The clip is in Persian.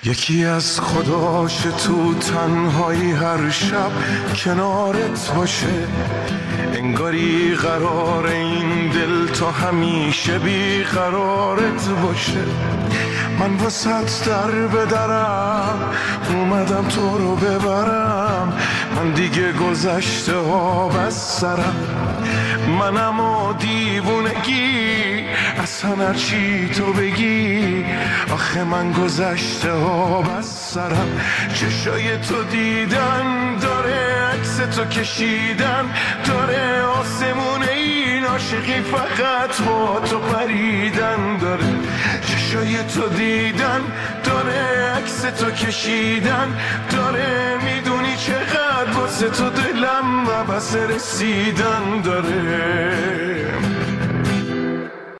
یکی از خداش تو تنهایی هر شب کنارت باشه، انگاری قرار این دل تا همیشه بی قرارت باشه. من واسط در بدرم اومدم تو رو ببرم، من دیگه گذشته ها بس سرم، منم و دیوونگی اصلا هرچی تو بگی، آخه من گذشته ها بس سرم. چشای تو دیدن داره، عکس تو کشیدن داره، آسمون این عاشقی فقط با تو پریدن داره. چشای تو دیدن داره، عکس تو کشیدن داره، میدونی چقدر واسه تو دلم عباس رسیدن داره.